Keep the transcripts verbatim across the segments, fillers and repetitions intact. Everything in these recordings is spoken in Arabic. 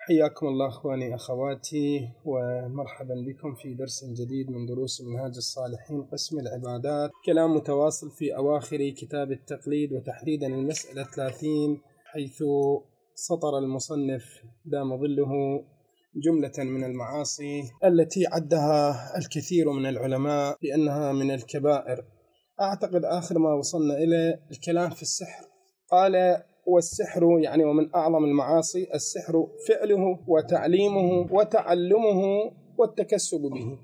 حياكم الله أخواني أخواتي، ومرحبا بكم في درس جديد من دروس منهاج الصالحين قسم العبادات. كلام متواصل في أواخر كتاب التقليد، وتحديدا المسألة ثلاثين، حيث سطر المصنف دام ظله جملة من المعاصي التي عدها الكثير من العلماء بأنها من الكبائر. أعتقد آخر ما وصلنا إلى الكلام في السحر. قال: والسحر يعني ومن أعظم المعاصي السحر فعله وتعليمه وتعلمه والتكسب به.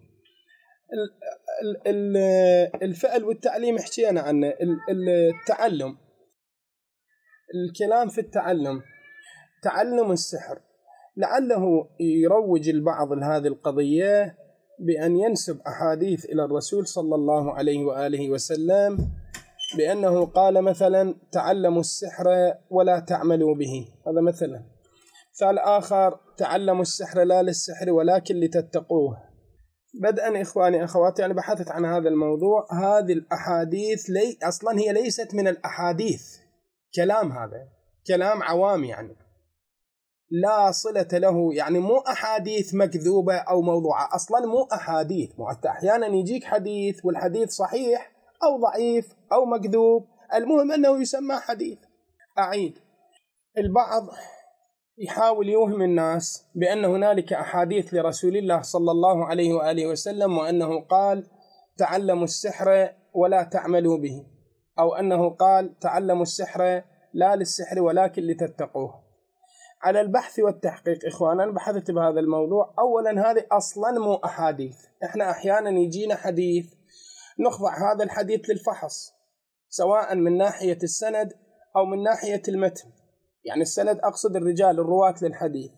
الفعل والتعليم حكينا عنه. التعلم، الكلام في التعلم، تعلم السحر، لعله يروج البعض لهذه القضية بأن ينسب أحاديث إلى الرسول صلى الله عليه وآله وسلم بأنه قال مثلا: تعلموا السحر ولا تعملوا به. هذا مثلا. مثال آخر: تعلموا السحر لا للسحر ولكن لتتقوه. بدءا إخواني أخواتي، أنا بحثت عن هذا الموضوع. هذه الأحاديث لي أصلا هي ليست من الأحاديث، كلام، هذا كلام عوام يعني لا صلة له، يعني مو أحاديث مكذوبة أو موضوعة، أصلا مو أحاديث. أحيانا يجيك حديث والحديث صحيح أو ضعيف أو مكذوب، المهم أنه يسمى حديث. أعيد: البعض يحاول يوهم الناس بأن هنالك أحاديث لرسول الله صلى الله عليه وآله وسلم وأنه قال: تعلموا السحر ولا تعملوا به، أو أنه قال: تعلموا السحر لا للسحر ولكن لتتقوه. على البحث والتحقيق إخوانا بحثت بهذا الموضوع. أولا هذه أصلا مو أحاديث. إحنا أحيانا يجينا حديث نخضع هذا الحديث للفحص، سواء من ناحية السند أو من ناحية المتن. يعني السند أقصد الرجال الرواة للحديث.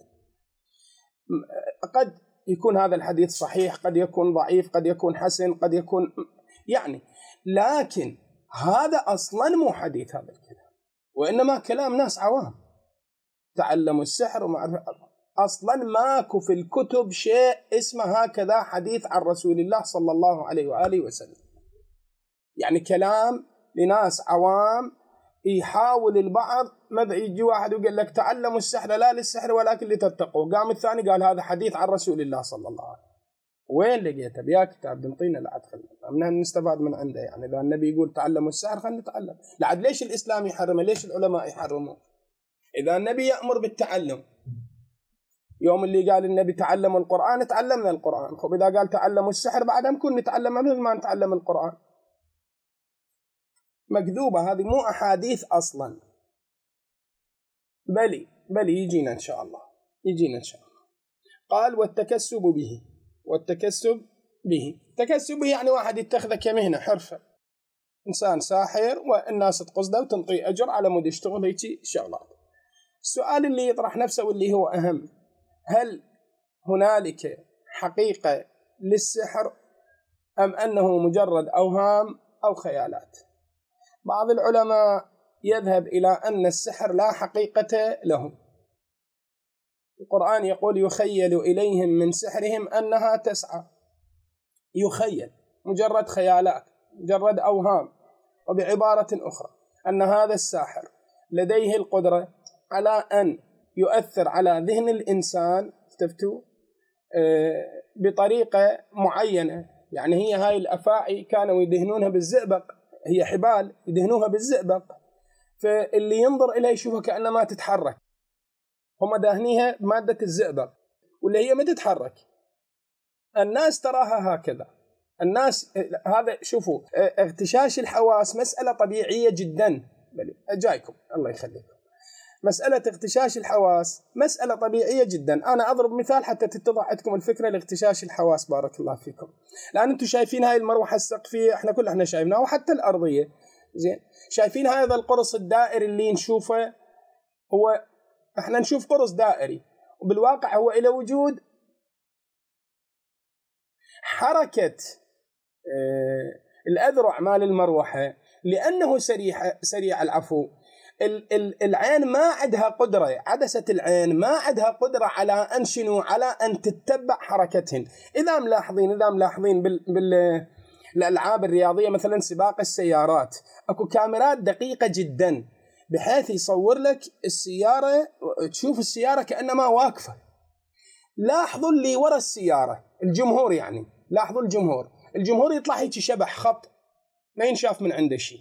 قد يكون هذا الحديث صحيح، قد يكون ضعيف، قد يكون حسن، قد يكون يعني، لكن هذا أصلا مو حديث هذا الكلام، وإنما كلام ناس عوام. تعلموا السحر ومعرفة، أصلا ماكو في الكتب شيء اسمه هكذا حديث عن رسول الله صلى الله عليه وآله وسلم. يعني كلام لناس عوام. يحاول البعض ماذا، يجي واحد ويقول لك: تعلموا السحر لا للسحر ولكن لتتقوا. قام الثاني قال: هذا حديث عن رسول الله صلى الله عليه وسلم. وين لقيته؟ بيا كتاب بنطينا لعد خلنا نستفاد من عنده. يعني لو النبي يقول تعلموا السحر خلنا نتعلم. لعد ليش الإسلام يحرمه؟ ليش العلماء يحرموه؟ إذا النبي يأمر بالتعلم، يوم اللي قال النبي تعلموا القرآن تعلمنا القرآن. خب إذا قال تعلموا السحر بعد ممكن نتعلم مثل ما نتعلم القرآن. مكذوبة هذه، مو أحاديث أصلا. بلي بلي يجينا إن شاء الله، يجينا إن شاء الله. قال: والتكسب به. والتكسب به، تكسب به يعني واحد يتخذه كمهنة، حرفة. إنسان ساحر والناس تقصده وتنطي أجر على مود يشتغل هيك شغلات. السؤال اللي يطرح نفسه واللي هو أهم: هل هنالك حقيقة للسحر أم أنه مجرد أوهام أو خيالات؟ بعض العلماء يذهب إلى أن السحر لا حقيقة له. القرآن يقول: يخيل إليهم من سحرهم أنها تسعى. يخيل، مجرد خيالات، مجرد أوهام. وبعبارة أخرى أن هذا الساحر لديه القدرة على أن يؤثر على ذهن الإنسان تفتو بطريقة معينة. يعني هي هاي الأفاعي كانوا يدهنونها بالزئبق، هي حبال يدهنوها بالزئبق، فاللي ينظر إليها يشوفها كأنما تتحرك. هم داهنيها بمادة الزئبق واللي هي ما تتحرك. الناس تراها هكذا. الناس هذا، شوفوا، اغتشاش الحواس مسألة طبيعية جدا. جايكم الله يخليكم. مسألة اغتشاش الحواس مسألة طبيعية جدا. أنا أضرب مثال حتى تتضح عندكم الفكرة لاغتشاش الحواس. بارك الله فيكم. لأن أنتم شايفين هاي المروحة السقفية، إحنا كل إحنا شايفينها، وحتى الأرضية. زين، شايفين هذا القرص الدائري اللي نشوفه؟ هو إحنا نشوف قرص دائري، وبالواقع هو إلى وجود حركة آه الأذرع مال المروحة، لأنه سريع سريع العفو. العين ما عندها قدرة، عدسة العين ما عندها قدرة على أن شنو، على أن تتبع حركتهن. إذا ملاحظين إذا ملاحظين بال بال الألعاب الرياضية مثلا سباق السيارات، أكو كاميرات دقيقة جدا بحيث يصور لك السيارة، تشوف السيارة كأنما واقفة، لاحظوا اللي ورا السيارة، الجمهور يعني، لاحظوا الجمهور، الجمهور يطلع هيك شبح خط ما ينشاف من عنده شيء.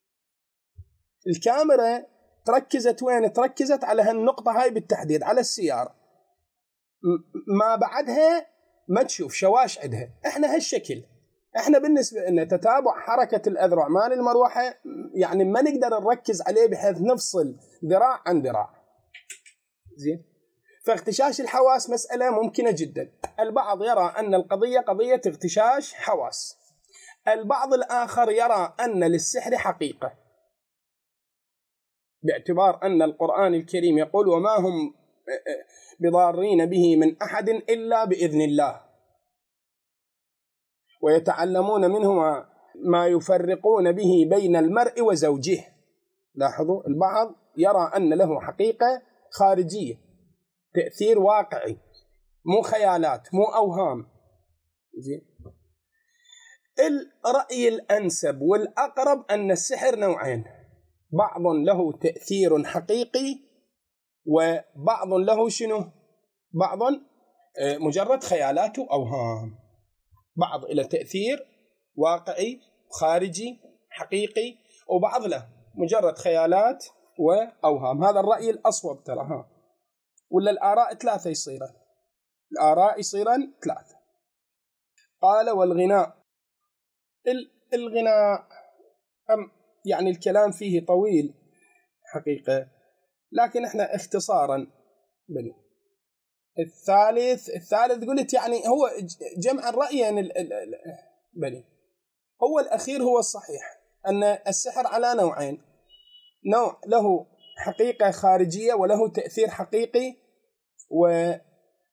الكاميرا تركزت وين؟ تركزت على هالنقطة هاي بالتحديد، على السيارة، ما بعدها ما تشوف شواش عندها. احنا هالشكل، احنا بالنسبة لنا تتابع حركة الأذرع مال المروحة يعني ما نقدر نركز عليه بحيث نفصل ذراع عن ذراع. زين، فاغتشاش الحواس مسألة ممكنة جدا. البعض يرى أن القضية قضية اغتشاش حواس، البعض الآخر يرى أن للسحر حقيقة، باعتبار أن القرآن الكريم يقول وما هم بضارين به من أحد إلا بإذن الله، ويتعلمون منه ما يفرقون به بين المرء وزوجه. لاحظوا، البعض يرى أن له حقيقة خارجية، تأثير واقعي، مو خيالات، مو أوهام. زين، الرأي الأنسب والأقرب أن السحر نوعين، بعض له تأثير حقيقي وبعض له شنو؟ بعض مجرد خيالات وأوهام، بعض إلى تأثير واقعي خارجي حقيقي، وبعض له مجرد خيالات وأوهام. هذا الرأي الأصوب ترى، ها، ولا الآراء ثلاثة يصيرن، الآراء يصيرن ثلاثة. قال والغناء، الغناء أم يعني الكلام فيه طويل حقيقة، لكن احنا اختصارا بني. الثالث الثالث قلت يعني هو جمع الرأيين بني. هو الأخير هو الصحيح، أن السحر على نوعين، نوع له حقيقة خارجية وله تأثير حقيقي، ونوع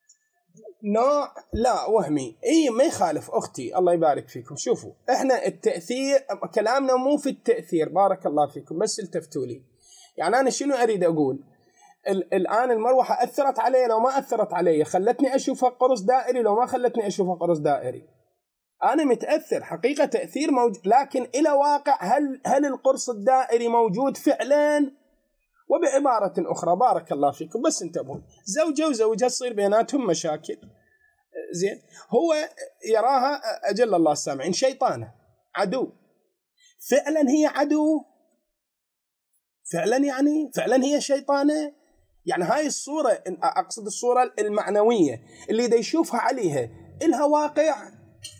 لا وهمي. اي ما يخالف اختي، الله يبارك فيكم. شوفوا، احنا التأثير كلامنا مو في التأثير، بارك الله فيكم، بس التفتوا لي. يعني انا شنو اريد اقول؟ الآن المروحة أثرت علي لو ما أثرت علي، خلتني أشوفها قرص دائري لو ما خلتني أشوفها قرص دائري، أنا متأثر حقيقة، تأثير موجود، لكن إلى واقع هل هل القرص الدائري موجود فعلا؟ وبعبارة أخرى بارك الله فيكم بس انتبهوا، زوجة وزوجها تصير بيناتهم مشاكل، زين، هو يراها أجل الله السامعين شيطانة، عدو، فعلا هي عدو، فعلا يعني فعلا هي شيطانة. يعني هاي الصورة، أقصد الصورة المعنوية اللي دا يشوفها عليها، إلها واقع؟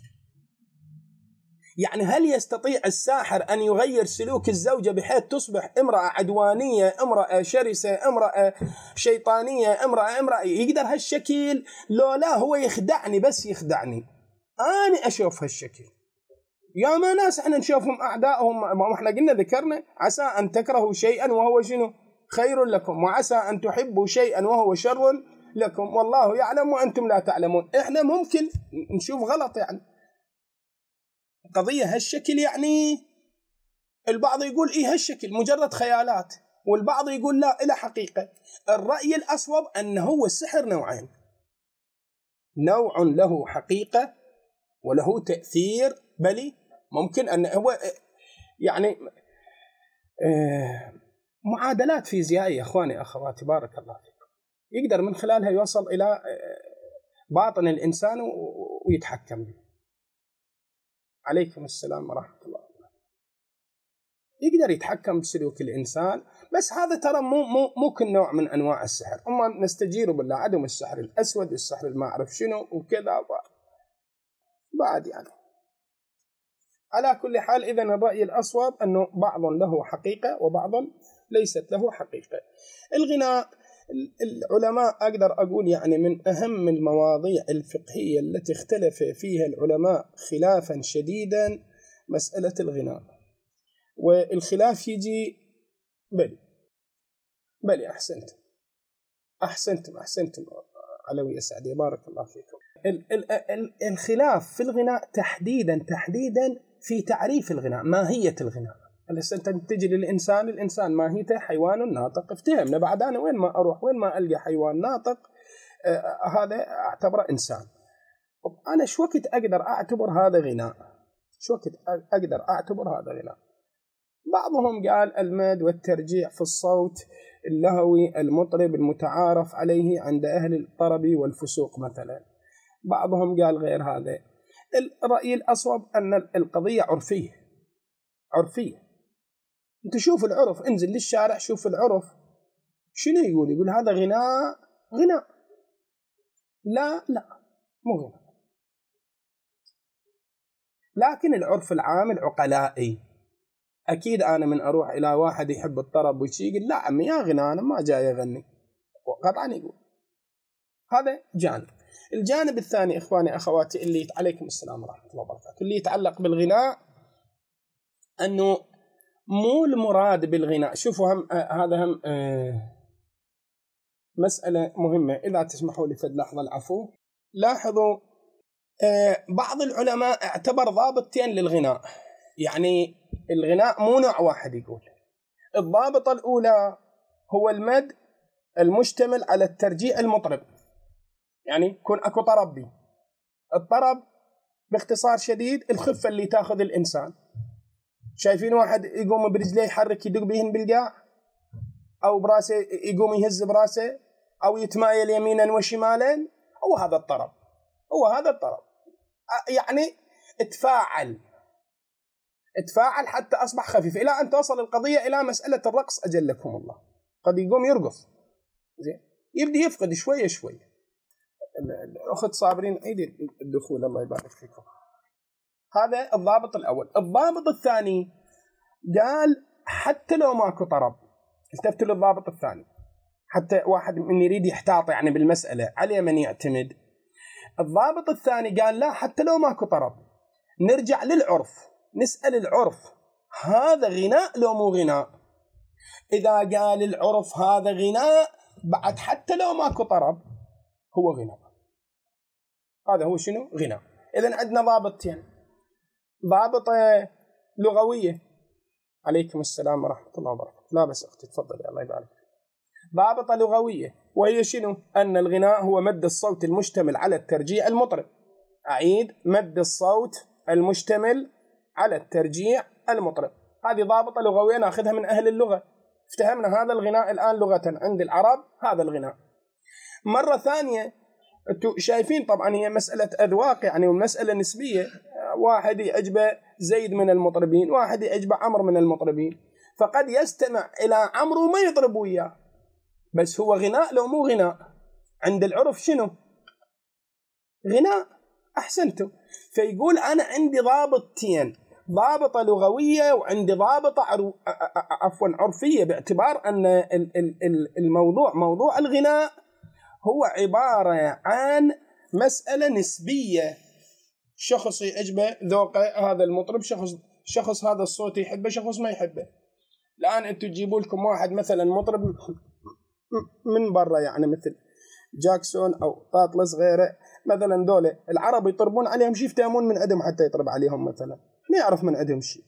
يعني هل يستطيع الساحر أن يغير سلوك الزوجة بحيث تصبح امرأة عدوانية، امرأة شرسة، امرأة شيطانية، امرأة امرأة يقدر هالشكل؟ لو لا، هو يخدعني، بس يخدعني، أنا أشوف هالشكل. يا ما ناس احنا نشوفهم أعدائهم، ما احنا قلنا ذكرنا عسى أن تكرهوا شيئا وهو شنو؟ خير لكم، وعسى أن تحبوا شيئا وهو شر لكم، والله يعلم وأنتم لا تعلمون. احنا ممكن نشوف غلط، يعني قضية هالشكل، يعني البعض يقول إيه هالشكل مجرد خيالات، والبعض يقول لا إلى حقيقة. الرأي الأصوب أنه هو السحر نوعين، نوع له حقيقة وله تأثير، بل ممكن أن هو يعني آه معادلات فيزيائية أخواني أخواتي بارك الله فيكم، يقدر من خلالها يوصل إلى آه باطن الإنسان ويتحكم به. عليكم السلام ورحمة الله وبركاته. يقدر يتحكم بسلوك الإنسان، بس هذا ترى مو مو مو كل نوع من أنواع السحر، أما نستجير بالله عدم السحر الأسود، السحر الما أعرف شنو وكذا بعد. يعني على كل حال، إذن الرأي الأصوب أنه بعض له حقيقة وبعض ليست له حقيقة. الغناء، العلماء أقدر أقول يعني من أهم المواضيع الفقهية التي اختلف فيها العلماء خلافا شديدا مسألة الغناء، والخلاف يجي بل بل أحسنت أحسنتم أحسنتم علوية سعدية بارك الله فيكم. ال ال ال الخلاف في الغناء تحديدا تحديدا في تعريف الغناء، ماهية الغناء. هسه انت تجي للإنسان، الإنسان ماهيته حيوان ناطق، افتهمنا بعد. أنا وين ما أروح وين ما ألقى حيوان ناطق آه هذا أعتبره إنسان. أنا شو وقت أقدر أعتبر هذا غناء؟ شو وقت أقدر أعتبر هذا غناء؟ بعضهم قال المد والترجيع في الصوت اللهوي المطرب المتعارف عليه عند أهل الطرب والفسوق مثلا. بعضهم قال غير هذا. الرأي الأصوب أن القضية عرفية عرفية. أنت شوف العرف، انزل للشارع شوف العرف شنو يقول. يقول هذا غناء غناء لا لا مو غناء. لكن العرف العام العقلائي، أكيد أنا من أروح إلى واحد يحب الطرب وشي يقول لا عمي يا غناء أنا ما جاي أغني، قطعا يقول. هذا جانب. الجانب الثاني إخواني أخواتي اللي عليكم السلام ورحمة الله وبركاته، اللي يتعلق بالغناء، أنه مو المراد بالغناء. شوفوا هم آه هذا هم آه مسألة مهمة، إذا تسمحوا لي فد لحظة العفو. لاحظوا آه بعض العلماء اعتبر ضابطين للغناء، يعني الغناء مو نوع واحد. يقول الضابطة الأولى هو المد المشتمل على الترجيع المطرب، يعني يكون أكو طرب بي. الطرب باختصار شديد الخفة اللي تاخذ الإنسان. شايفين واحد يقوم برجليه يحرك يدق بهن بالقاع، أو براسه يقوم يهز براسه، أو يتمايل يمينا وشمالا، هو هذا الطرب، هو هذا الطرب. يعني اتفاعل اتفاعل حتى أصبح خفيف، إلى أن توصل القضية إلى مسألة الرقص أجلكم الله. قد يقوم يرقص زين، يبدأ يفقد شوية شوية. الأخت صابرين عيد الدخول الله يبارك فيكم. هذا الضابط الأول. الضابط الثاني قال حتى لو ماكو طرب، التفتوا للضابط الثاني حتى واحد من يريد يحتاط يعني بالمسألة على من يعتمد. الضابط الثاني قال لا، حتى لو ماكو طرب نرجع للعرف، نسأل العرف هذا غناء لو مو غناء. إذا قال العرف هذا غناء بعد حتى لو ماكو طرب هو غناء. هذا هو شنو غناء. إذن عندنا ضابطين، ضابطة لغوية. عليكم السلام ورحمة الله وبركاته. لا بس أختي تفضلي الله يبارك. ضابطة لغوية وهي شنو؟ أن الغناء هو مد الصوت المشتمل على الترجيع المطرب. أعيد، مد الصوت المشتمل على الترجيع المطرب. هذه ضابطة لغوية ناخذها من أهل اللغة. افتهمنا هذا الغناء الآن لغة عند العرب، هذا الغناء. مرة ثانية انتوا شايفين طبعا هي مسألة أذواق يعني، ومسألة نسبية. واحد يعجبه زيد من المطربين، واحد يعجبه عمرو من المطربين، فقد يستمع إلى عمرو وما يطرب وياه، بس هو غناء لو مو غناء. عند العرف شنو غناء؟ أحسنتم. فيقول أنا عندي ضابطتين، ضابطة لغوية وعندي ضابطة عرو... عفوا عرفية، باعتبار أن الموضوع موضوع الغناء هو عبارة عن مسألة نسبية. شخص يعجبه ذوقه هذا المطرب، شخص شخص هذا الصوت يحبه، شخص ما يحبه. الآن أنتوا تجيبوا لكم واحد مثلا مطرب من برا يعني مثل جاكسون أو طاطلس غيره مثلا، دولة العرب يطربون عليهم شيء، يفتهمون من عدم حتى يطرب عليهم مثلا، ما يعرف من عدم شيء.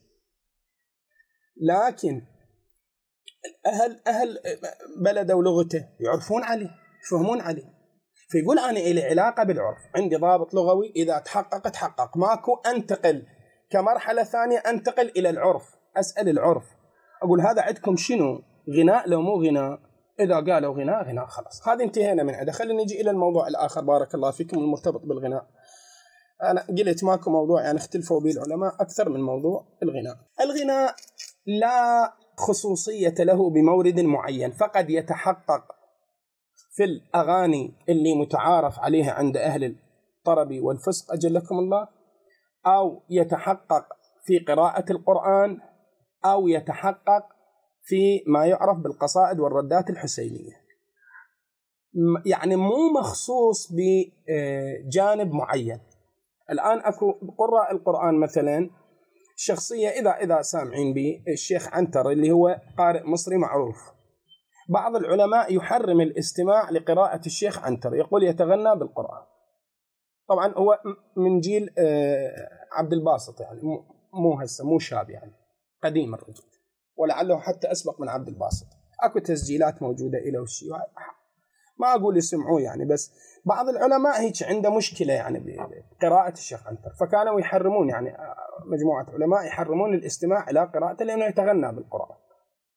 لكن أهل أهل بلده ولغته يعرفون عليه، يفهمون عليه. فيقول أنا إلي علاقة بالعرف، عندي ضابط لغوي إذا تحقق تحقق، ماكو أنتقل كمرحلة ثانية أنتقل إلى العرف، أسأل العرف أقول هذا عندكم شنو غناء لو مو غناء. إذا قالوا غناء غناء خلاص، هذا انتهينا من عده. خلينا نجي إلى الموضوع الآخر بارك الله فيكم المرتبط بالغناء. أنا قلت ماكو موضوع يعني اختلفوا به العلماء أكثر من موضوع الغناء. الغناء لا خصوصية له بمورد معين، فقد يتحقق في الأغاني اللي متعارف عليها عند أهل الطرب والفسق أجلكم الله، أو يتحقق في قراءة القرآن، أو يتحقق في ما يعرف بالقصائد والردات الحسينية. يعني مو مخصوص بجانب معين. الآن أكو قراء القرآن مثلا شخصية إذا إذا سامعين به الشيخ عنتر اللي هو قارئ مصري معروف، بعض العلماء يحرم الاستماع لقراءة الشيخ عنتر، يقول يتغنى بالقرآن. طبعا هو من جيل عبد الباسط يعني، مو هسه مو شاب يعني، قديم الرجل، ولعله حتى أسبق من عبد الباسط. أكو تسجيلات موجودة إله وشي، ما أقول يسمعوه يعني، بس بعض العلماء هيك عنده مشكلة يعني بقراءة الشيخ عنتر، فكانوا يحرمون يعني مجموعة علماء يحرمون الاستماع إلى قراءته لأنه يتغنى بالقرآن.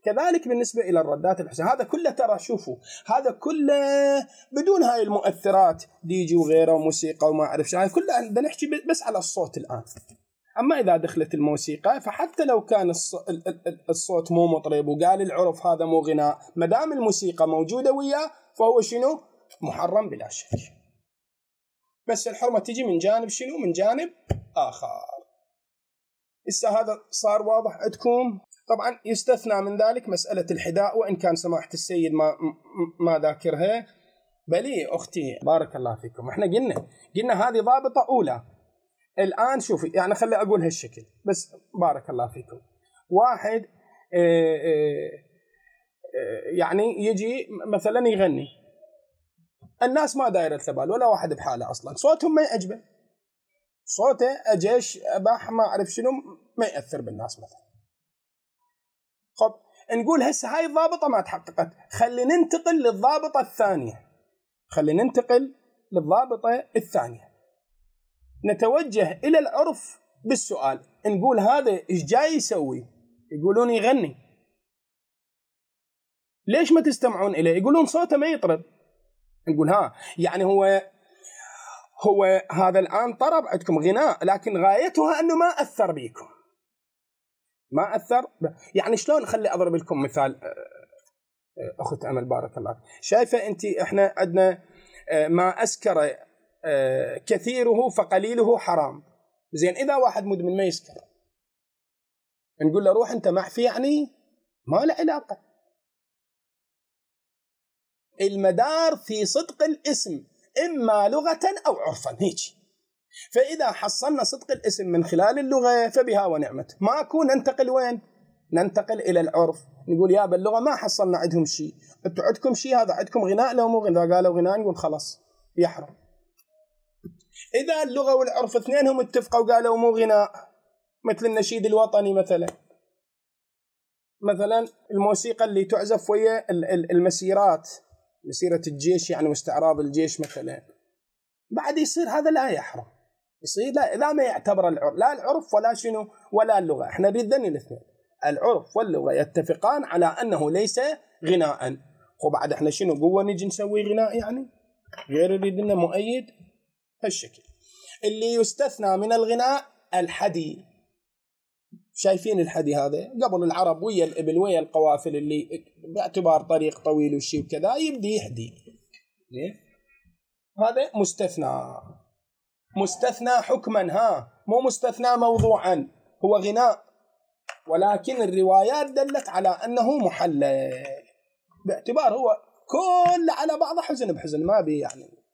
كذلك بالنسبة إلى الردات الحسينية، هذا كله ترى شوفوا هذا كله بدون هاي المؤثرات ديجي وغيره وموسيقى وما أعرف شو، هاي كلها بدنا نحكي بس على الصوت الآن. أما إذا دخلت الموسيقى فحتى لو كان الصوت مو مطرب وقال العرف هذا مو غناء، مدام الموسيقى موجودة وياه فهو شنو؟ محرم بلا شك. بس الحرمة تجي من جانب شنو؟ من جانب آخر. إسا هذا صار واضح عندكم؟ طبعا يستثنى من ذلك مسألة الحذاء، وإن كان سماحة السيد ما ما ذاكرها. بلي أختي بارك الله فيكم، إحنا قلنا قلنا هذه ضابطة أولى. الآن شوفي يعني خلي أقول هالشكل بس بارك الله فيكم. واحد اه اه اه يعني يجي مثلا يغني، الناس ما دايرة الثبال ولا واحد بحاله أصلا، صوتهم ما يعجبه، صوته أجيش أباح ما أعرف شنو ما يأثر بالناس مثلا. خب نقول هسه هاي الضابطة ما تحققت، خلي ننتقل للضابطة الثانية، خلي ننتقل للضابطة الثانية. نتوجه إلى العرف بالسؤال، نقول هذا إيش جاي يسوي؟ يقولون يغني. ليش ما تستمعون إليه؟ يقولون صوته ما يطرب. نقول ها يعني هو هو هذا الآن طرب عندكم غناء، لكن غايتها أنه ما أثر بيكم، ما أثر ب... يعني شلون؟ خلي أضرب لكم مثال. أخت أمل بارك الله، شايفة أنت إحنا عندنا ما أسكر كثيره فقليله حرام. زين إذا واحد مدمن ما يسكر نقول له روح أنت معفي، يعني ما له علاقة. المدار في صدق الاسم إما لغة أو عرفا هيك. فإذا حصلنا صدق الاسم من خلال اللغة فبها ونعمت. ما أكون ننتقل وين؟ ننتقل إلى العرف، نقول يا باللغة ما حصلنا عندهم شيء، أنتوا عندكم شيء، هذا عندكم غناء لو مو غناء، قالوا غناء نقول خلاص يحرم. إذا اللغة والعرف اثنينهم اتفقوا وقالوا مو غناء، مثل النشيد الوطني مثلا، مثلا الموسيقى اللي تعزف ويا المسيرات، مسيرة الجيش يعني واستعراض الجيش مثلا، بعد يصير هذا لا يحرم، يصير لا إذا ما يعتبر العرف، لا العرف ولا شنو ولا اللغة. احنا بيدنا الاثنين، العرف واللغة يتفقان على أنه ليس غناء. وبعد احنا شنو قوة نجي نسوي غناء؟ يعني غير يريدنا مؤيد هالشكل. اللي يستثنى من الغناء الحدي. شايفين الحدي هذا؟ قبل العرب ويا الإبل ويا القوافل اللي باعتبار طريق طويل وشي وكذا يبدي يحدي، هذا مستثنى، مستثنى حكما، ها مو مستثنى موضوعا، هو غناء، ولكن الروايات دلت على أنه محلل، باعتبار هو كل على بعضه حزن بحزن ما بي يعني.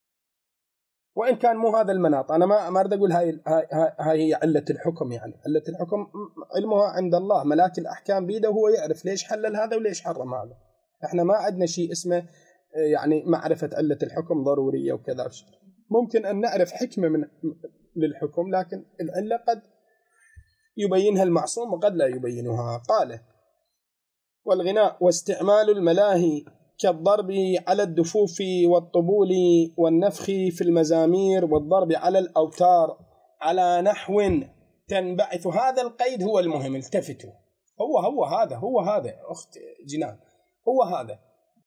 وإن كان مو هذا المناط، أنا ما ما أريد أقول هاي هاي هاي هي علة الحكم، يعني علة الحكم علمها عند الله، ملاك الأحكام بيده وهو يعرف ليش حلل هذا وليش حرم هذا. إحنا ما عندنا شيء اسمه يعني معرفة علة الحكم ضرورية وكذا. ممكن أن نعرف حكمة من للحكم، لكن العلة قد يبينها المعصوم وقد لا يبينها. قال والغناء واستعمال الملاهي كالضرب على الدفوف والطبول والنفخ في المزامير والضرب على الأوتار على نحو تنبعث. هذا القيد هو المهم، التفتوا، هو هو هذا هو هذا أخت جنان، هو هذا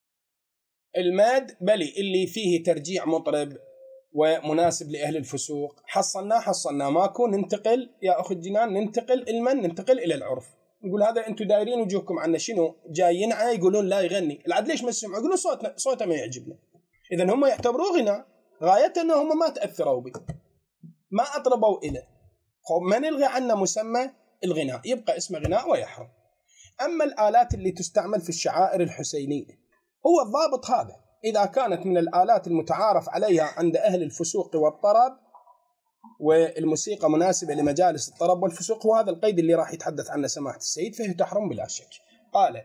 الماد بلي اللي فيه ترجيع مطرب ومناسب لأهل الفسوق حصلناه حصلناه ماكو. ننتقل يا أخت جنان، ننتقل المن ننتقل إلى العرف، نقول هذا أنتوا دايرين وجوهكم عنا شنو جايين عا يقولون لا يغني، العد ليش ما تسمعوا؟ يقولون صوتنا صوته ما يعجبنا. إذن هم يعتبروه غناء، غاية أنهم ما تأثروا به، ما أطربوا إليه. خب ما نلغي عنا مسمى الغناء، يبقى اسمه غناء ويحرم. أما الآلات اللي تستعمل في الشعائر الحسينية، هو الضابط هذا، إذا كانت من الآلات المتعارف عليها عند أهل الفسوق والطرب والموسيقى مناسبة لمجالس الطرب والفسوق، وهذا القيد اللي راح يتحدث عنه سماحة السيد، فهي تحرم بلا شك. قال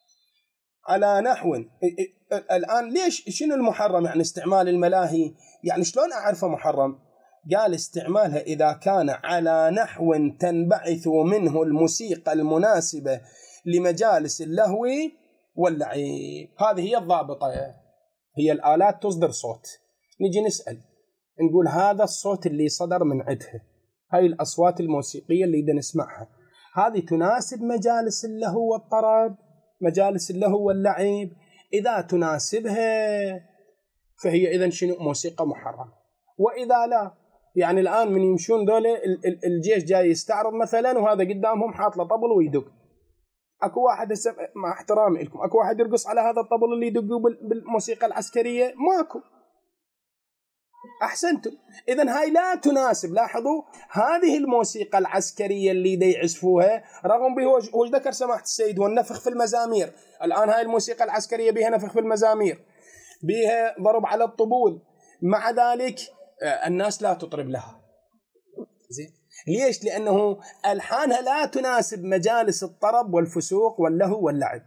على نحو. الآن ليش شنو المحرم؟ يعني استعمال الملاهي، يعني شلون أعرفه محرم؟ قال استعمالها إذا كان على نحو تنبعث منه الموسيقى المناسبة لمجالس اللهو واللعب. هذه هي الضابطة، هي الآلات تصدر صوت. نجي نسأل نقول هذا الصوت اللي صدر من عدها، هاي الأصوات الموسيقية اللي دا نسمعها، هذه تناسب مجالس اللهو والطرب مجالس اللهو واللعب إذا تناسبها فهي إذن شنو؟ موسيقى محرمة. وإذا لا، يعني الآن من يمشون دولة الجيش جاي يستعرض مثلا وهذا قدامهم حاط له طبل ويدق، أكو واحد مع احترامي لكم أكو واحد يرقص على هذا الطبل اللي يدقوا بالموسيقى العسكرية؟ ماكو. أحسنتم. إذن هاي لا تناسب. لاحظوا هذه الموسيقى العسكرية اللي دي يعزفوها رغم به هو ذكر سماحة السيد والنفخ في المزامير. الآن هاي الموسيقى العسكرية بها نفخ في المزامير، بها ضرب على الطبول، مع ذلك الناس لا تطرب لها. زين ليش؟ لأنه ألحانها لا تناسب مجالس الطرب والفسوق واللهو واللعب.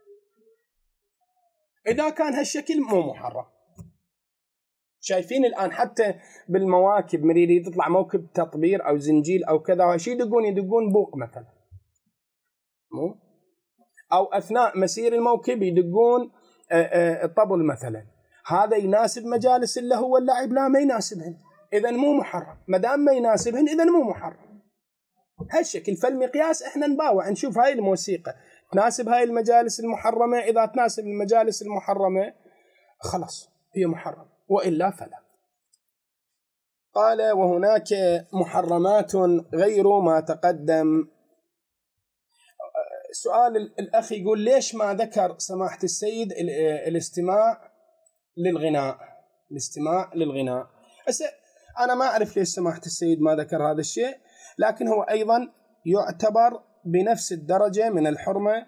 إذا كان هالشكل مو محرم. شايفين الآن حتى بالمواكب من يريد يطلع موكب تطبير أو زنجيل أو كذا شيء يدقون يدقون بوق مثلا، مو أو أثناء مسير الموكب يدقون الطبل مثلا. هذا يناسب مجالس اللهو واللعب؟ لا، ما يناسبهن، إذن مو محرم. ما دام ما يناسبهن إذن مو محرم. هالشكل. فالمقياس إحنا نباوع نشوف هاي الموسيقى تناسب هاي المجالس المحرمة. إذا تناسب المجالس المحرمة خلاص هي محرم، وإلا فلا. قال وهناك محرمات غير ما تقدم. سؤال الأخ يقول ليش ما ذكر سماحة السيد الاستماع للغناء؟ الاستماع للغناء أنا ما أعرف ليش سماحة السيد ما ذكر هذا الشيء، لكن هو أيضا يعتبر بنفس الدرجة من الحرمة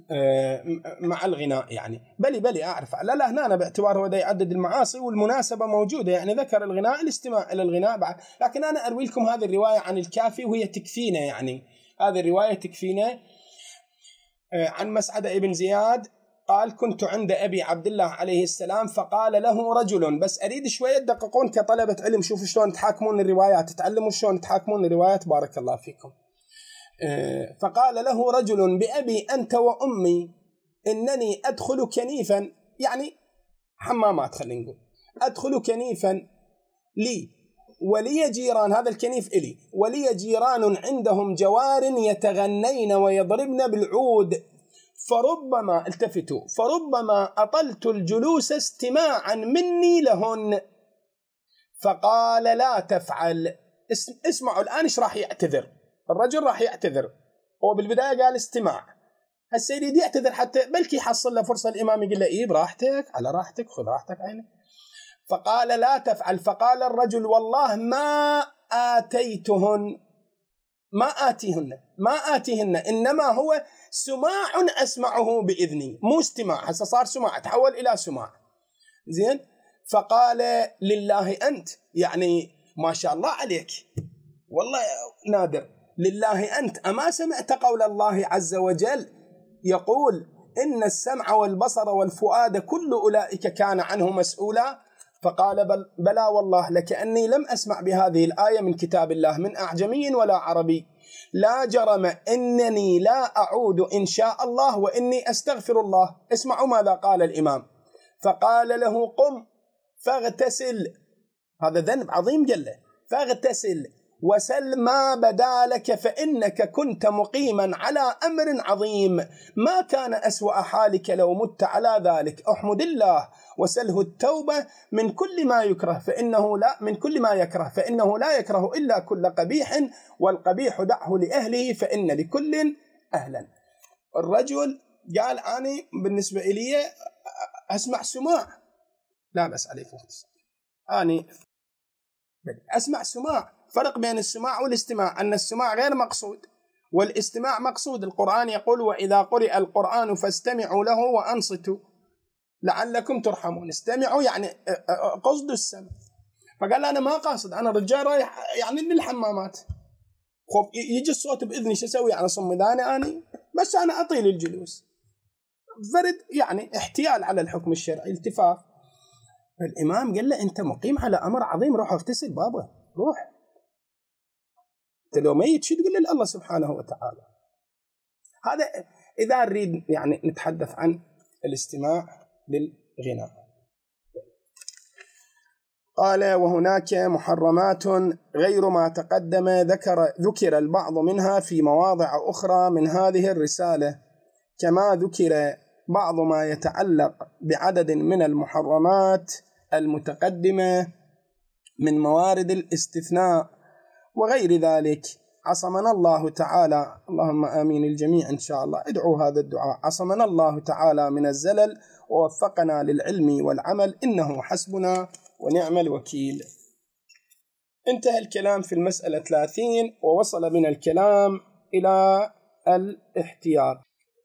مع الغناء يعني. بلي بلي أعرف. لا لا هنا أنا باعتبار هو دا يعدد المعاصي والمناسبة موجودة، يعني ذكر الغناء الاستماع إلى الغناء بعد. لكن أنا أروي لكم هذه الرواية عن الكافي وهي تكفينا، يعني هذه الرواية تكفينا. عن مسعد ابن زياد قال كنت عند أبي عبد الله عليه السلام فقال له رجل. بس أريد شوية تدققون كطلبة علم، شوفوا شلون تحاكمون الروايات، تعلموا شلون تحاكمون الروايات، بارك الله فيكم. فقال له رجل بأبي أنت وأمي إنني أدخل كنيفا، يعني حمامات خلينا نقول، أدخل كنيفا لي ولي جيران، هذا الكنيف إلي ولي جيران عندهم جوار يتغنين ويضربن بالعود، فربما التفتوا فربما أطلت الجلوس استماعا مني لهن. فقال لا تفعل. اسمعوا الآن ايش راح يعتذر الرجل، راح يعتذر. هو بالبداية قال استماع، هالسيد يدي يعتذر حتى بلكي يحصل له فرصة الإمام يقول له إيه براحتك على راحتك خذ راحتك عينك. فقال لا تفعل. فقال الرجل والله ما آتيتهن ما آتيهن ما آتيهن إنما هو سماع أسمعه بإذني، مو استماع، هسه صار سماع تحول إلى سماع. زين. فقال لله أنت، يعني ما شاء الله عليك والله نادر، لله أنت أما سمعت قول الله عز وجل يقول إن السمع والبصر والفؤاد كل أولئك كان عنه مسؤولا؟ فقال بل بلى والله لكأني لم أسمع بهذه الآية من كتاب الله من أعجمي ولا عربي، لا جرم إنني لا أعود إن شاء الله وإني أستغفر الله. اسمعوا ماذا قال الإمام. فقال له قم فاغتسل، هذا ذنب عظيم قال له، فاغتسل وسل ما بدا لك فإنك كنت مقيما على أمر عظيم، ما كان أسوأ حالك لو مت على ذلك. أحمد الله وسله التوبة من كل ما يكره فإنه لا من كل ما يكره فإنه لا يكره إلا كل قبيح، والقبيح دعه لأهله فإن لكل أهلا. الرجل قال أنا بالنسبة إلي أسمع سماع، لا بس عليكم أنا أسمع سماع. فرق بين السماع والاستماع أن السماع غير مقصود والاستماع مقصود. القرآن يقول وإذا قرئ القرآن فاستمعوا له وأنصتوا لعلكم ترحمون. استمعوا يعني قصد السمع. فقال أنا ما قاصد، أنا رجال رايح يعني للحمامات، خب يجي الصوت بإذني شو أسوي يعني صم ذاني أنا، بس أنا أطيل الجلوس، فرد يعني احتيال على الحكم الشرعي، التفاف. الإمام قال له أنت مقيم على أمر عظيم، روح اغتسل بابا روح، أنت لو ميت شو تقول لله سبحانه وتعالى. هذا إذا نريد يعني نتحدث عن الاستماع للغناء. قال وهناك محرمات غير ما تقدم ذكر ذكر البعض منها في مواضع أخرى من هذه الرسالة، كما ذكر بعض ما يتعلق بعدد من المحرمات المتقدمة من موارد الاستثناء وغير ذلك. عصمنا الله تعالى، اللهم آمين الجميع إن شاء الله، ادعوا هذا الدعاء. عصمنا الله تعالى من الزلل ووفقنا للعلم والعمل، إنه حسبنا ونعم الوكيل. انتهى الكلام في المسألة ثلاثين، ووصل بنا الكلام إلى الاحتياط.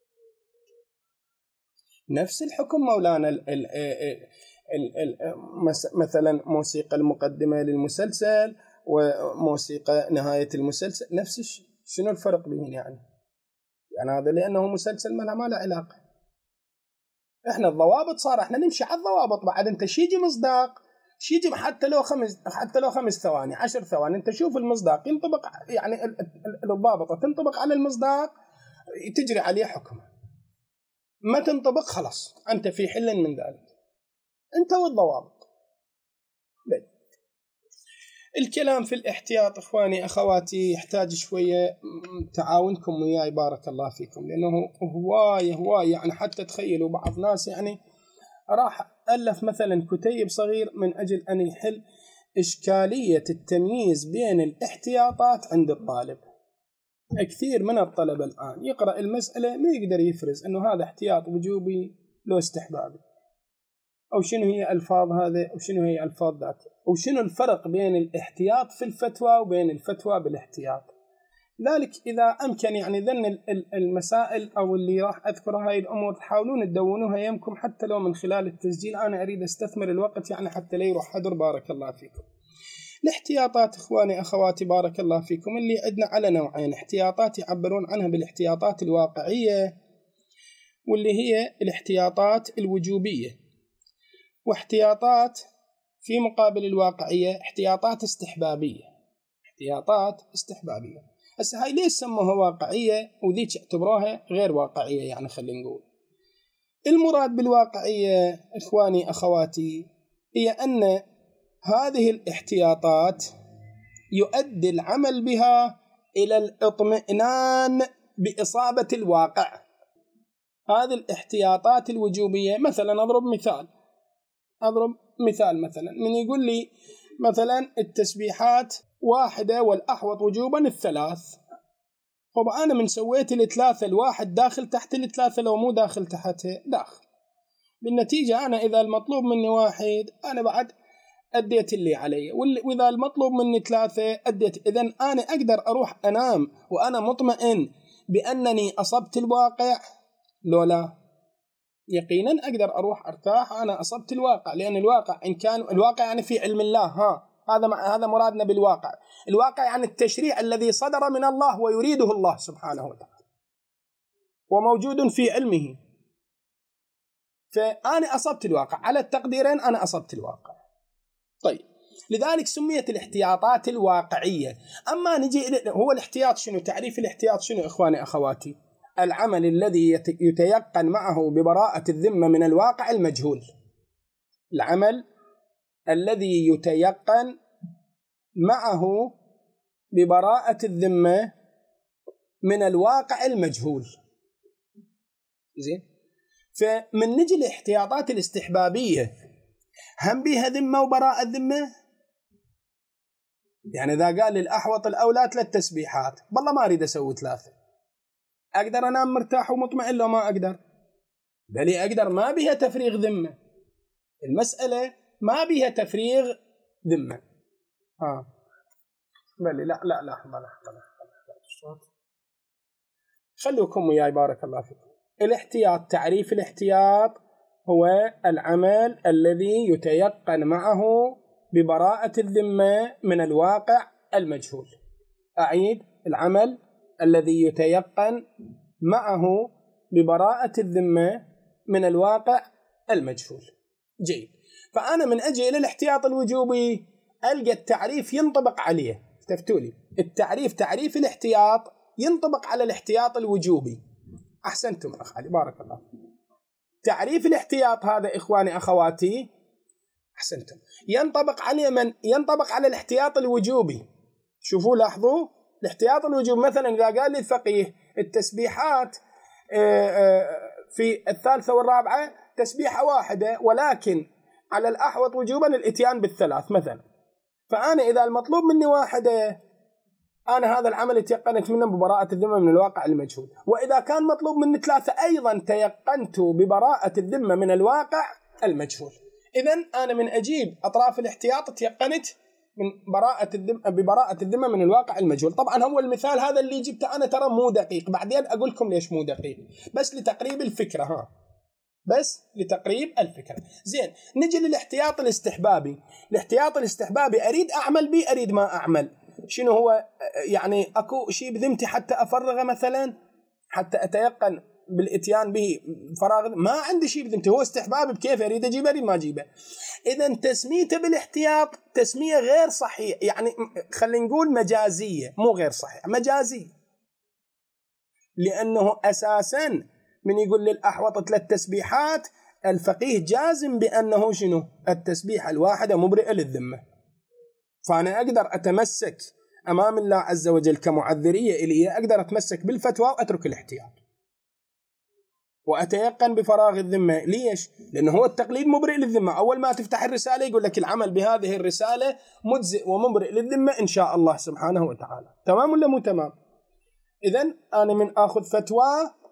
نفس الحكم مولانا ال ال ال ال مثلا موسيقى المقدمة للمسلسل وموسيقى نهاية المسلسل نفس الشيء. شنو الفرق بينهم يعني؟ يعني هذا لأنه مسلسل ما له علاقة. احنا الضوابط صار احنا نمشي على الضوابط. بعد انت شيجي مصداق، شيجي حتى لو خمس حتى لو خمس ثواني عشر ثواني، انت شوف المصداق ينطبق، يعني الضابطة تنطبق على المصداق تجري عليه حكم، ما تنطبق خلاص انت في حل من ذلك، انت والضوابط. بي. الكلام في الاحتياط اخواني اخواتي يحتاج شويه تعاونكم وياي بارك الله فيكم، لانه هوايه هوايه يعني حتى تخيلوا بعض ناس يعني راح الف مثلا كتيب صغير من اجل ان يحل اشكاليه التمييز بين الاحتياطات عند الطالب. كثير من الطلبه الان يقرا المساله ما يقدر يفرز انه هذا احتياط وجوبي لو استحبابي، أو شنو هي ألفاظ هذا، أو شنو هي ألفاظ ذاك، أو شنو الفرق بين الاحتياط في الفتوى وبين الفتوى بالاحتياط. ذلك إذا أمكن يعني ذن المسائل أو اللي راح أذكرها هاي الأمور تحاولون تدونوها يمكم حتى لو من خلال التسجيل. أنا أريد أستثمر الوقت يعني حتى لا يروح حدر بارك الله فيكم. الاحتياطات إخواني أخواتي بارك الله فيكم اللي عندنا على نوعين. احتياطات يعبرون عنها بالاحتياطات الواقعية، واللي هي الاحتياطات الوجوبية، واحتياطات في مقابل الواقعية احتياطات استحبابية. احتياطات استحبابية هسه هاي ليش سموها واقعية وذيك اعتبروها غير واقعية؟ يعني خلينا نقول المراد بالواقعية إخواني أخواتي هي أن هذه الاحتياطات يؤدي العمل بها إلى الاطمئنان بإصابة الواقع. هذه الاحتياطات الوجوبية مثلا أضرب مثال أضرب مثال مثلا من يقول لي مثلا التسبيحات واحدة والأحوط وجوبا الثلاث. طبعا أنا من سويت الثلاثة الواحد داخل تحت الثلاثة لو مو داخل تحتها داخل. بالنتيجة أنا إذا المطلوب مني واحد أنا بعد أديت اللي علي، وإذا المطلوب مني ثلاثة أديت. إذن أنا أقدر أروح أنام وأنا مطمئن بأنني أصبت الواقع لو لا؟ يقينا أقدر أروح أرتاح أنا أصبت الواقع، لأن الواقع إن كان الواقع يعني في علم الله. ها هذا هذا مرادنا بالواقع. الواقع يعني التشريع الذي صدر من الله ويريده الله سبحانه وتعالى وموجود في علمه. فأنا أصبت الواقع على التقديرين، أنا أصبت الواقع. طيب لذلك سميت الاحتياطات الواقعية. أما نجي هو الاحتياط شنو؟ تعريف الاحتياط شنو إخواني أخواتي؟ العمل الذي يتيقن معه ببراءة الذمة من الواقع المجهول. العمل الذي يتيقن معه ببراءة الذمة من الواقع المجهول. زين. فمن نجي الاحتياطات الاستحبابية هم بيها ذمة وبراءة ذمة. يعني إذا قال الأحوط الأولى ثلاث تسبيحات، والله ما أريد أسوي ثلاثة، أقدر أنام مرتاح ومطمئن لو ما أقدر؟ بلي أقدر، ما بيها تفريغ ذمة. المسألة ما بيها تفريغ ذمة. آه. بلي لا لا لا لحظة لحظة لحظة الصوت خلوكم وياي بارك الله فيكم. الاحتياط، تعريف الاحتياط هو العمل الذي يتيقن معه ببراءة الذمة من الواقع المجهول. أعيد: العمل الذي يتيقن معه ببراءة الذمة من الواقع المجهول. جيد. فأنا من أجي إلى الاحتياط الوجوبي ألقى التعريف ينطبق عليه. تفتولي التعريف، تعريف الاحتياط ينطبق على الاحتياط الوجوبي. أحسنتم أخ علي بارك الله. تعريف الاحتياط هذا إخواني أخواتي أحسنتم ينطبق على من؟ ينطبق على الاحتياط الوجوبي. شوفوا لاحظوا الاحتياط الوجوبي. مثلا إذا قال لي الفقيه التسبيحات في الثالثة والرابعة تسبيحة واحدة، ولكن على الأحوط وجوبا الإتيان بالثلاث مثلا. فأنا إذا المطلوب مني واحدة، أنا هذا العمل تيقنت منه ببراءة الذمة من الواقع المجهول. وإذا كان مطلوب مني ثلاثة أيضا تيقنت ببراءة الذمة من الواقع المجهول. إذن أنا من أجيب أطراف الاحتياط تيقنت من براءة الذمة ببراءة الذمة من الواقع المجهول. طبعا هو المثال هذا اللي جبته أنا ترى مو دقيق، بعدين أقول لكم ليش مو دقيق، بس لتقريب الفكرة. ها بس لتقريب الفكرة. زين، نجي للاحتياط الاستحبابي. الاحتياط الاستحبابي أريد أعمل به أريد ما أعمل. شنو هو؟ يعني أكو شيء بذمتي حتى أفرغه مثلا، حتى أتيقن بالإتيان به فراغ، ما عندي شيء بذمتي، هو استحباب بكيف أريد أجيبه أريد ما أجيبه. إذن تسميته بالاحتياط تسمية غير صحيح، يعني خلينا نقول مجازية، مو غير صحيح، مجازية. لأنه أساسا من يقول للأحوط ثلاث تسبيحات، الفقيه جازم بأنه شنو؟ التسبيحة الواحدة مبرئة للذمة. فأنا أقدر أتمسك أمام الله عز وجل كمعذرية إلي، أقدر أتمسك بالفتوى وأترك الاحتياط وأتيقن بفراغ الذمة. ليش؟ لأنه هو التقليد مبرئ للذمة. أول ما تفتح الرسالة يقول لك العمل بهذه الرسالة مجزئ ومبرئ للذمة إن شاء الله سبحانه وتعالى. تمام ولا مو تمام؟ إذن أنا من أخذ فتوى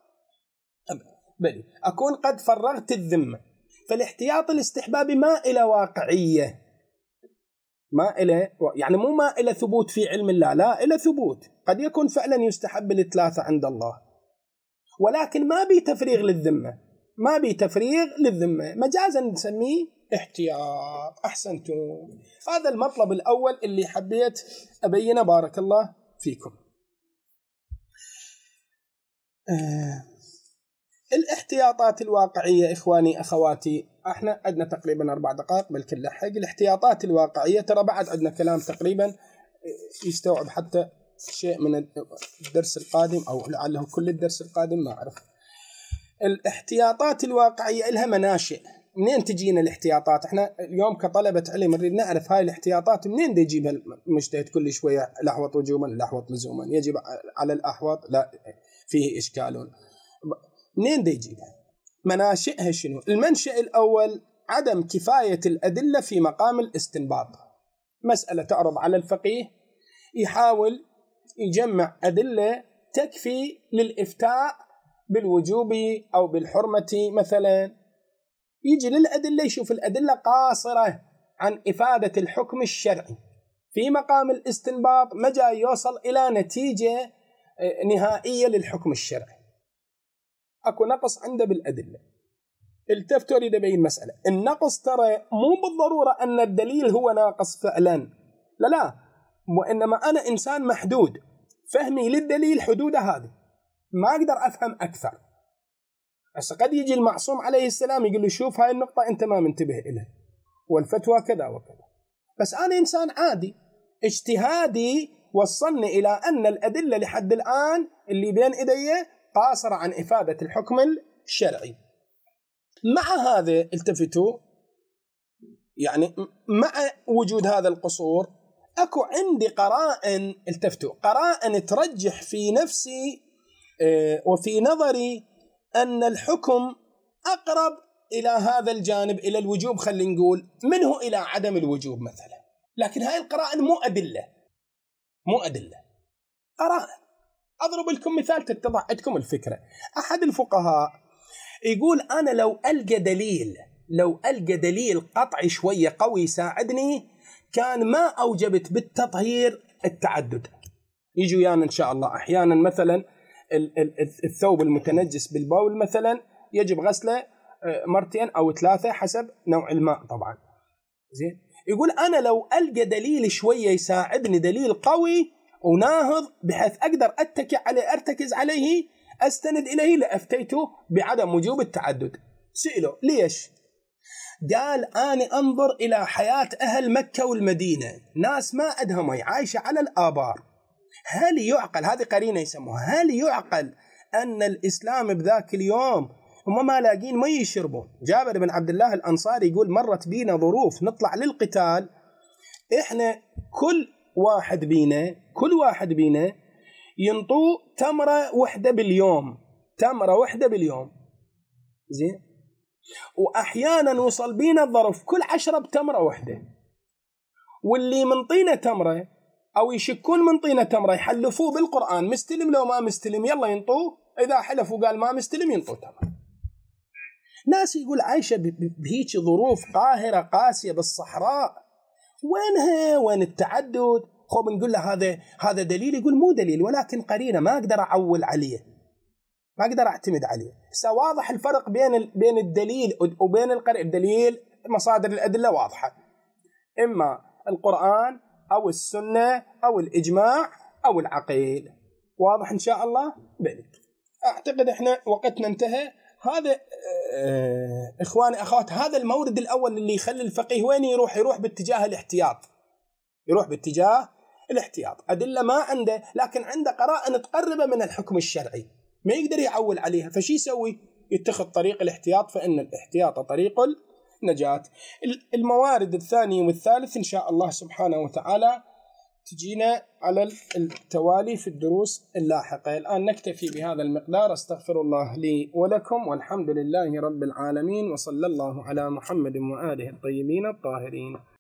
بلي أكون قد فرغت الذمة. فالاحتياط الاستحبابي ما إلى واقعية، ما إلى يعني مو ما إلى ثبوت في علم الله، لا إلى ثبوت. قد يكون فعلا يستحب الثلاثة عند الله، ولكن ما بي تفريغ للذمة، ما بي تفريغ للذمة، مجازا نسميه احتياط. أحسنتم. هذا المطلب الأول اللي حبيت أبينه، بارك الله فيكم. آه. الاحتياطات الواقعية إخواني أخواتي، احنا عندنا تقريبا أربع دقائق بل كل حق. الاحتياطات الواقعية ترى بعد عندنا كلام تقريبا يستوعب حتى شيء من الدرس القادم، أو لعله كل الدرس القادم ما أعرف. الاحتياطات الواقعية لها مناشئ. منين تجينا الاحتياطات؟ احنا اليوم كطلبة علم نريد نعرف هاي الاحتياطات منين دي يجيبها المجتهد كل شوية. الأحوط وجوبا، الأحوط لزوما، يجب على الأحوط، لا فيه إشكال. منين دي يجيبها؟ مناشئها شنو؟ المنشأ الأول عدم كفاية الأدلة في مقام الاستنباط. مسألة تعرض على الفقيه، يحاول يجمع أدلة تكفي للإفتاء بالوجوب أو بالحرمة مثلا. يجي للأدلة يشوف الأدلة قاصرة عن إفادة الحكم الشرعي، في مقام الاستنباط ما جاي يوصل إلى نتيجة نهائية للحكم الشرعي، أكو نقص عنده بالأدلة. التفتوا أريد أبين مسألة. النقص ترى مو بالضرورة أن الدليل هو ناقص فعلا، لا لا، وإنما أنا إنسان محدود، فهمي للدليل حدوده هذه، ما أقدر أفهم أكثر. بس قد يجي المعصوم عليه السلام يقول له شوف هاي النقطة أنت ما منتبه إلها، والفتوى كذا وكذا. بس أنا إنسان عادي، اجتهادي وصلني إلى أن الأدلة لحد الآن اللي بين إيدي قاصرة عن إفادة الحكم الشرعي. مع هذا التفتوا، يعني مع وجود هذا القصور أكو عندي قرائن، التفتوا قرائن ترجح في نفسي وفي نظري أن الحكم أقرب إلى هذا الجانب، إلى الوجوب، خلينا نقول منه إلى عدم الوجوب مثلا. لكن هاي القرائن مو أدلة، مو أدلة، قرائن. أضرب لكم مثال تتضح عندكم الفكرة. أحد الفقهاء يقول أنا لو ألقى دليل لو ألقى دليل قطعي شوية قوي يساعدني كان ما أوجبت بالتطهير التعدد. يجوا يعني إن شاء الله أحيانا مثلا الثوب المتنجس بالبول مثلا يجب غسله مرتين أو ثلاثة حسب نوع الماء طبعا. زين، يقول أنا لو ألقى دليل شوية يساعدني، دليل قوي وناهض بحيث أقدر أتكي عليه أرتكز عليه أستند إليه، لأفتيته بعدم وجوب التعدد. سئله ليش؟ قال أنا أنظر إلى حياة أهل مكة والمدينة، ناس ما عندها مي، عايشة على الآبار. هل يعقل، هذه قرينة يسموها، هل يعقل أن الإسلام بذاك اليوم هم ما لاقين مي يشربون؟ جابر بن عبد الله الأنصاري يقول مرت بينا ظروف نطلع للقتال، إحنا كل واحد بينا كل واحد بينا ينطو تمرة وحدة باليوم، تمرة واحدة باليوم، زين، وأحيانا وصل بينا الظرف كل عشرة بتمرة واحدة، واللي من طينة تمرة أو يشكون من طينة تمرة يحلفوه بالقرآن مستلم لو ما مستلم يلا ينطوه، إذا حلف وقال ما مستلم ينطوه تمرة. ناس يقول عايشة بهيك ظروف قاهرة قاسية بالصحراء، وينها وين التعدد؟ خو بنقول له هذا هذا دليل، يقول مو دليل ولكن قرينة، ما أقدر أعول عليه، ما أقدر أعتمد عليه. سواضح الفرق بين بين الدليل وبين القرينة. الدليل مصادر الأدلة واضحة، إما القرآن أو السنة أو الإجماع أو العقيل، واضح إن شاء الله. بلي أعتقد إحنا وقتنا انتهى. هذا آه إخواني أخوات، هذا المورد الأول اللي يخلي الفقيه وين يروح؟ يروح باتجاه الاحتياط، يروح باتجاه الاحتياط. أدلة ما عنده لكن عنده قرائن تقربه من الحكم الشرعي، ما يقدر يعول عليها، فشي يسوي؟ يتخذ طريق الاحتياط، فإن الاحتياط طريق النجاة. الموارد الثانية والثالث إن شاء الله سبحانه وتعالى تجينا على التوالي في الدروس اللاحقة. الآن نكتفي بهذا المقدار. استغفر الله لي ولكم، والحمد لله رب العالمين، وصلى الله على محمد وآله الطيبين الطاهرين.